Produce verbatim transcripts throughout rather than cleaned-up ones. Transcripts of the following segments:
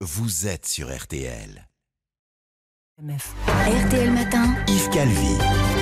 vous êtes sur R T L. R T L Matin, Yves Calvi.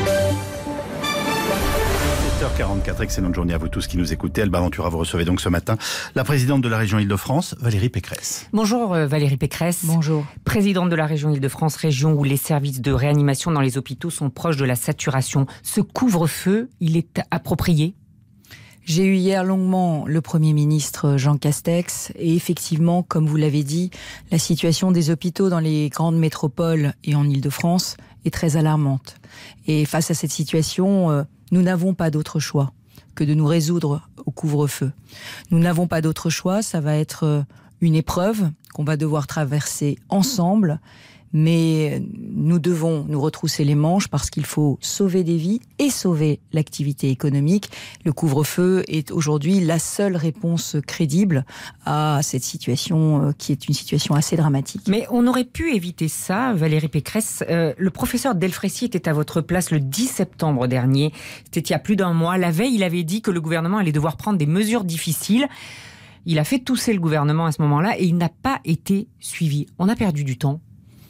sept heures quarante-quatre, excellente journée à vous tous qui nous écoutez. Alba Ventura, vous recevez donc ce matin la présidente de la région Île-de-France, Valérie Pécresse. Bonjour euh, Valérie Pécresse. Bonjour. Présidente de la région Île-de-France, région où les services de réanimation dans les hôpitaux sont proches de la saturation. Ce couvre-feu, il est approprié ? J'ai eu hier longuement le Premier ministre Jean Castex et effectivement, comme vous l'avez dit, la situation des hôpitaux dans les grandes métropoles et en Île-de-France est très alarmante. Et face à cette situation, euh, nous n'avons pas d'autre choix que de nous résoudre au couvre-feu. Nous n'avons pas d'autre choix, ça va être une épreuve qu'on va devoir traverser ensemble. Mais nous devons nous retrousser les manches parce qu'il faut sauver des vies et sauver l'activité économique. Le couvre-feu est aujourd'hui la seule réponse crédible à cette situation qui est une situation assez dramatique. Mais on aurait pu éviter ça, Valérie Pécresse. Euh, le professeur Delfraissy était à votre place le dix septembre dernier. C'était il y a plus d'un mois. La veille, il avait dit que le gouvernement allait devoir prendre des mesures difficiles. Il a fait tousser le gouvernement à ce moment-là et il n'a pas été suivi. On a perdu du temps.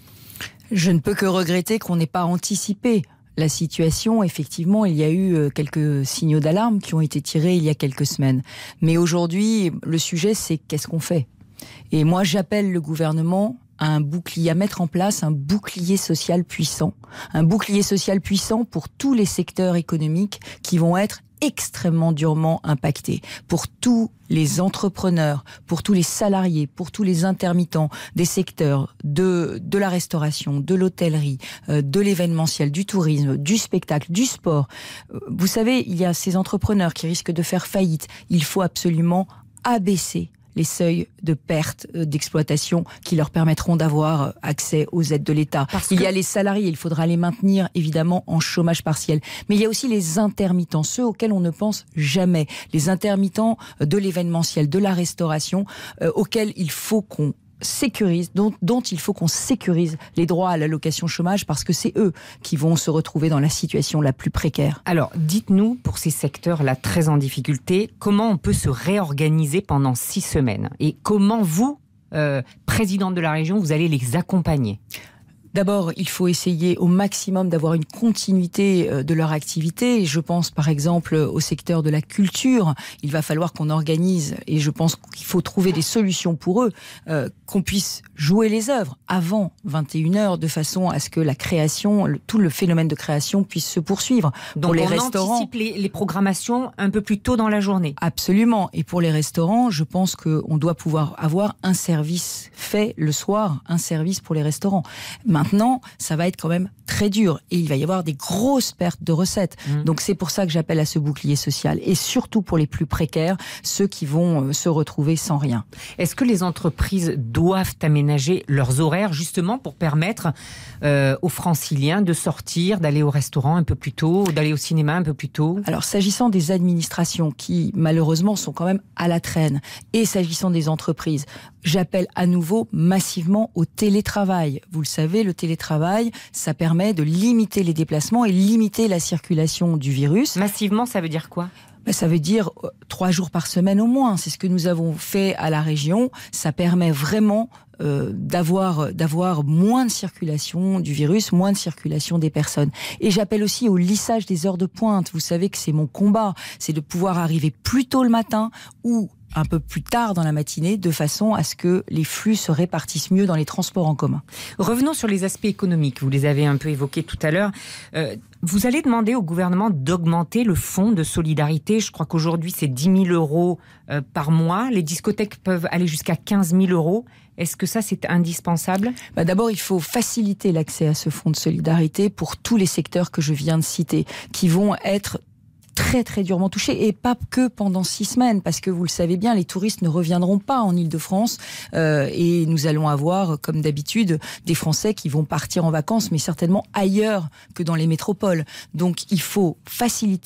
Je ne peux que regretter qu'on n'ait pas anticipé la situation. Effectivement, il y a eu quelques signaux d'alarme qui ont été tirés il y a quelques semaines. Mais aujourd'hui, le sujet, c'est qu'est-ce qu'on fait ? Et moi, j'appelle le gouvernement à un bouclier, à mettre en place un bouclier social puissant. Un bouclier social puissant pour tous les secteurs économiques qui vont être extrêmement durement impactés. Pour tous les entrepreneurs, pour tous les salariés, pour tous les intermittents des secteurs de, de la restauration, de l'hôtellerie, euh, de l'événementiel, du tourisme, du spectacle, du sport. Euh, vous savez, il y a ces entrepreneurs qui risquent de faire faillite. Il faut absolument abaisser les seuils de perte d'exploitation qui leur permettront d'avoir accès aux aides de l'État. Parce il que... y a les salariés, il faudra les maintenir évidemment en chômage partiel. Mais il y a aussi les intermittents, ceux auxquels on ne pense jamais. Les intermittents de l'événementiel, de la restauration, euh, auxquels il faut qu'on sécurise, dont, dont il faut qu'on sécurise les droits à l'allocation chômage parce que c'est eux qui vont se retrouver dans la situation la plus précaire. Alors, dites-nous, pour ces secteurs-là très en difficulté, comment on peut se réorganiser pendant six semaines ? Et comment vous, euh, présidente de la région, vous allez les accompagner ? D'abord, il faut essayer au maximum d'avoir une continuité de leur activité. Je pense par exemple au secteur de la culture. Il va falloir qu'on organise, et je pense qu'il faut trouver des solutions pour eux, euh, qu'on puisse jouer les œuvres avant vingt et une heures de façon à ce que la création, le, tout le phénomène de création puisse se poursuivre. Donc pour les on restaurants, anticipe les, les programmations un peu plus tôt dans la journée. Absolument. Et pour les restaurants, je pense qu'on doit pouvoir avoir un service fait le soir, un service pour les restaurants. Maintenant, ça va être quand même très dur et il va y avoir des grosses pertes de recettes. Mmh. Donc c'est pour ça que j'appelle à ce bouclier social et surtout pour les plus précaires, ceux qui vont se retrouver sans rien. Est-ce que les entreprises doivent aménager leurs horaires justement pour permettre euh, aux franciliens de sortir, d'aller au restaurant un peu plus tôt, d'aller au cinéma un peu plus tôt ? Alors s'agissant des administrations qui malheureusement sont quand même à la traîne et s'agissant des entreprises, j'appelle à nouveau massivement au télétravail. Vous le savez, le télétravail, ça permet de limiter les déplacements et limiter la circulation du virus. Massivement, ça veut dire quoi ? Ben, ça veut dire euh, trois jours par semaine au moins. C'est ce que nous avons fait à la région. Ça permet vraiment euh, d'avoir, d'avoir moins de circulation du virus, moins de circulation des personnes. Et j'appelle aussi au lissage des heures de pointe. Vous savez que c'est mon combat. C'est de pouvoir arriver plus tôt le matin ou un peu plus tard dans la matinée, de façon à ce que les flux se répartissent mieux dans les transports en commun. Revenons sur les aspects économiques. Vous les avez un peu évoqués tout à l'heure. Euh, vous allez demander au gouvernement d'augmenter le fonds de solidarité. Je crois qu'aujourd'hui, c'est dix mille euros euh, par mois. Les discothèques peuvent aller jusqu'à quinze mille euros. Est-ce que ça, c'est indispensable ? Bah d'abord, il faut faciliter l'accès à ce fonds de solidarité pour tous les secteurs que je viens de citer, qui vont être très très durement touchés, et pas que pendant six semaines, parce que vous le savez bien, les touristes ne reviendront pas en Île-de-France euh, et nous allons avoir, comme d'habitude, des Français qui vont partir en vacances, mais certainement ailleurs que dans les métropoles. Donc il faut faciliter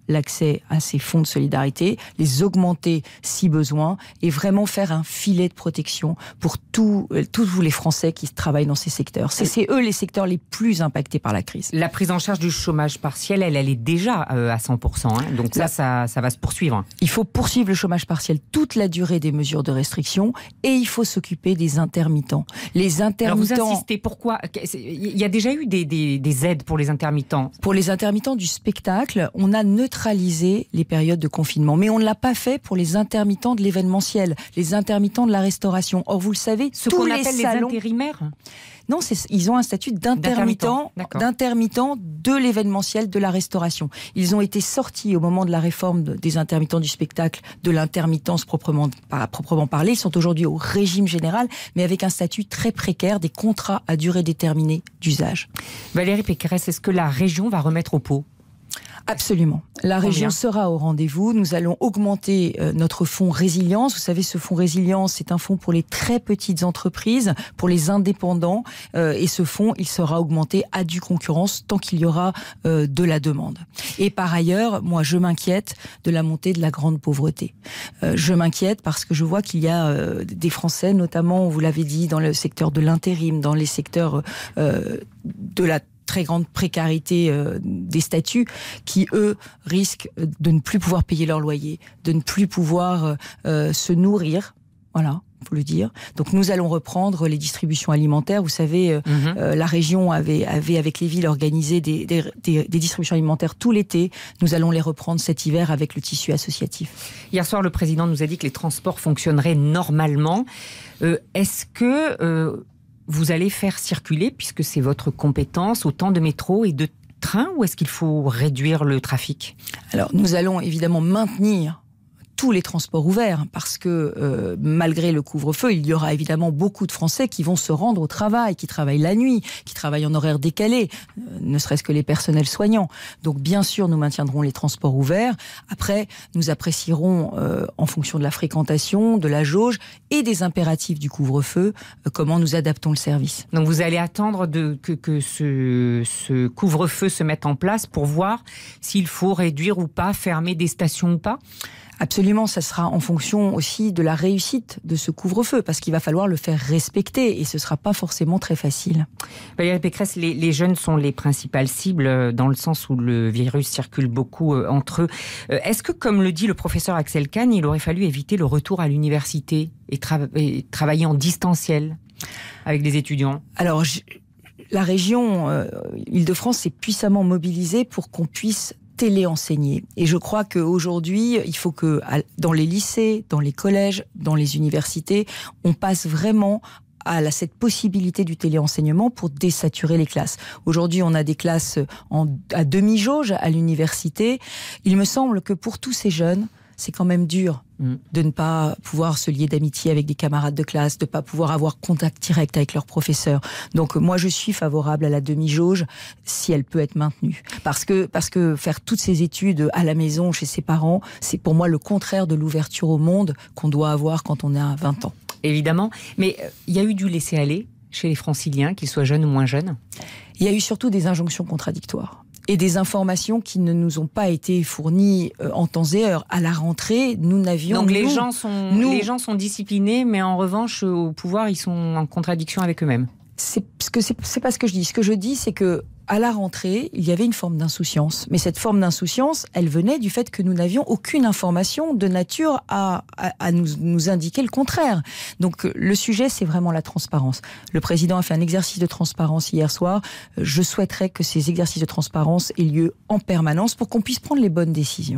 l'accès à ces fonds de solidarité, les augmenter si besoin et vraiment faire un filet de protection pour tous, euh, tous les Français qui travaillent dans ces secteurs. C'est, c'est eux les secteurs les plus impactés par la crise. La prise en charge du chômage partiel, elle, elle est déjà euh, à cent pour cent. Hein, donc là, ça, ça va se poursuivre. Il faut poursuivre le chômage partiel toute la durée des mesures de restriction et il faut s'occuper des intermittents. Les intermittents... Alors vous insistez, pourquoi ? Il y a déjà eu des, des, des aides pour les intermittents. Pour les intermittents du spectacle, on a neutralisé les périodes de confinement. Mais on ne l'a pas fait pour les intermittents de l'événementiel, les intermittents de la restauration. Or, vous le savez, ce tous qu'on les appelle salons... les intérimaires. Non, c'est, ils ont un statut d'intermittent, d'intermittent de l'événementiel, de la restauration. Ils ont été sortis au moment de la réforme des intermittents du spectacle, de l'intermittence proprement, proprement parlée. Ils sont aujourd'hui au régime général, mais avec un statut très précaire, des contrats à durée déterminée d'usage. Valérie Pécresse, est-ce que la région va remettre au pot ? Absolument. La Combien ? région sera au rendez-vous. Nous allons augmenter euh, notre fonds résilience. Vous savez, ce fonds résilience, c'est un fonds pour les très petites entreprises, pour les indépendants. Euh, et ce fonds, il sera augmenté à due concurrence tant qu'il y aura euh, de la demande. Et par ailleurs, moi, je m'inquiète de la montée de la grande pauvreté. Euh, je m'inquiète parce que je vois qu'il y a euh, des Français, notamment, vous l'avez dit, dans le secteur de l'intérim, dans les secteurs euh, de la très grande précarité euh, des statuts qui, eux, risquent de ne plus pouvoir payer leur loyer, de ne plus pouvoir euh, se nourrir. Voilà, faut le dire. Donc nous allons reprendre les distributions alimentaires. Vous savez, euh, mm-hmm. euh, la région avait, avait, avec les villes, organisé des, des, des, des distributions alimentaires tout l'été. Nous allons les reprendre cet hiver avec le tissu associatif. Hier soir, le président nous a dit que les transports fonctionneraient normalement. Euh, est-ce que... Euh vous allez faire circuler, puisque c'est votre compétence, autant de métros et de trains, ou est-ce qu'il faut réduire le trafic ? Alors, nous allons évidemment maintenir tous les transports ouverts, parce que euh, malgré le couvre-feu, il y aura évidemment beaucoup de Français qui vont se rendre au travail, qui travaillent la nuit, qui travaillent en horaire décalé, euh, ne serait-ce que les personnels soignants. Donc bien sûr, nous maintiendrons les transports ouverts. Après, nous apprécierons, euh, en fonction de la fréquentation, de la jauge et des impératifs du couvre-feu, euh, comment nous adaptons le service. Donc vous allez attendre de, que, que ce, ce couvre-feu se mette en place pour voir s'il faut réduire ou pas, fermer des stations ou pas ? Absolument, ça sera en fonction aussi de la réussite de ce couvre-feu, parce qu'il va falloir le faire respecter, et ce ne sera pas forcément très facile. Valérie Pécresse, les, les jeunes sont les principales cibles, dans le sens où le virus circule beaucoup euh, entre eux. Euh, est-ce que, comme le dit le professeur Axel Kahn, il aurait fallu éviter le retour à l'université et, tra- et travailler en distanciel avec des étudiants ? Alors, je, la région euh, Île-de-France s'est puissamment mobilisée pour qu'on puisse téléenseigner. Et je crois qu'aujourd'hui, il faut que dans les lycées, dans les collèges, dans les universités, on passe vraiment à la, cette possibilité du téléenseignement pour désaturer les classes. Aujourd'hui, on a des classes en, à demi-jauge à l'université. Il me semble que pour tous ces jeunes, c'est quand même dur de ne pas pouvoir se lier d'amitié avec des camarades de classe, de ne pas pouvoir avoir contact direct avec leurs professeurs. Donc moi, je suis favorable à la demi-jauge si elle peut être maintenue. Parce que, parce que faire toutes ces études à la maison, chez ses parents, c'est pour moi le contraire de l'ouverture au monde qu'on doit avoir quand on a vingt ans. Évidemment, mais il y a eu du laisser-aller chez les franciliens, qu'ils soient jeunes ou moins jeunes ? Il y a eu surtout des injonctions contradictoires. Et des informations qui ne nous ont pas été fournies euh, en temps et heure. À la rentrée, nous n'avions... Donc les, nous, gens sont, nous, les gens sont disciplinés, mais en revanche, au pouvoir, ils sont en contradiction avec eux-mêmes. C'est, ce que, c'est, c'est pas ce que je dis. Ce que je dis, c'est que à la rentrée, il y avait une forme d'insouciance. Mais cette forme d'insouciance, elle venait du fait que nous n'avions aucune information de nature à, à, à nous, nous indiquer le contraire. Donc le sujet, c'est vraiment la transparence. Le président a fait un exercice de transparence hier soir. Je souhaiterais que ces exercices de transparence aient lieu en permanence pour qu'on puisse prendre les bonnes décisions.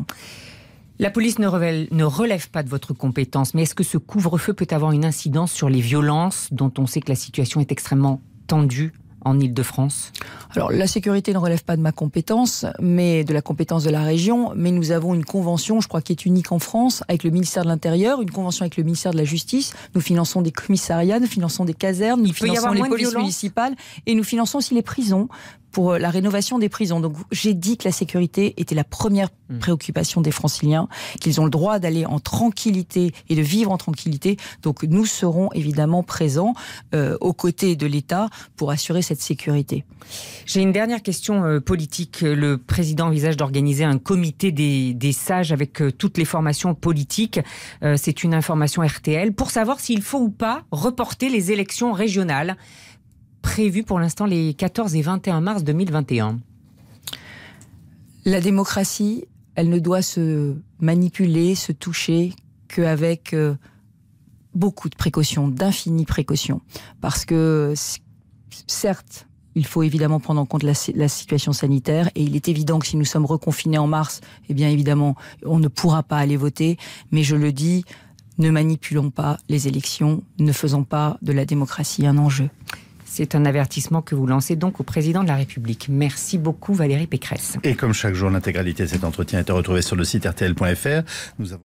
La police ne, révèle, ne relève pas de votre compétence, mais est-ce que ce couvre-feu peut avoir une incidence sur les violences dont on sait que la situation est extrêmement tendue en Île-de-France ? Alors, la sécurité ne relève pas de ma compétence, mais de la compétence de la région. Mais nous avons une convention, je crois, qui est unique en France, avec le ministère de l'Intérieur, une convention avec le ministère de la Justice. Nous finançons des commissariats, nous finançons des casernes, nous finançons les polices municipales, et nous finançons aussi les prisons pour la rénovation des prisons. Donc j'ai dit que la sécurité était la première préoccupation des Franciliens, qu'ils ont le droit d'aller en tranquillité et de vivre en tranquillité. Donc nous serons évidemment présents euh, aux côtés de l'État pour assurer cette sécurité. J'ai une dernière question euh, politique. Le président envisage d'organiser un comité des, des sages avec euh, toutes les formations politiques. Euh, c'est une information R T L pour savoir s'il faut ou pas reporter les élections régionales prévues pour l'instant les quatorze et vingt et un mars deux mille vingt et un. La démocratie, elle ne doit se manipuler, se toucher qu'avec euh, beaucoup de précautions, d'infinies précautions. Parce que, certes, il faut évidemment prendre en compte la, la situation sanitaire et il est évident que si nous sommes reconfinés en mars, eh bien évidemment, on ne pourra pas aller voter. Mais je le dis, ne manipulons pas les élections, ne faisons pas de la démocratie un enjeu. C'est un avertissement que vous lancez donc au président de la République. Merci beaucoup Valérie Pécresse. Et comme chaque jour, l'intégralité de cet entretien est retrouvée sur le site R T L point F R. Nous avons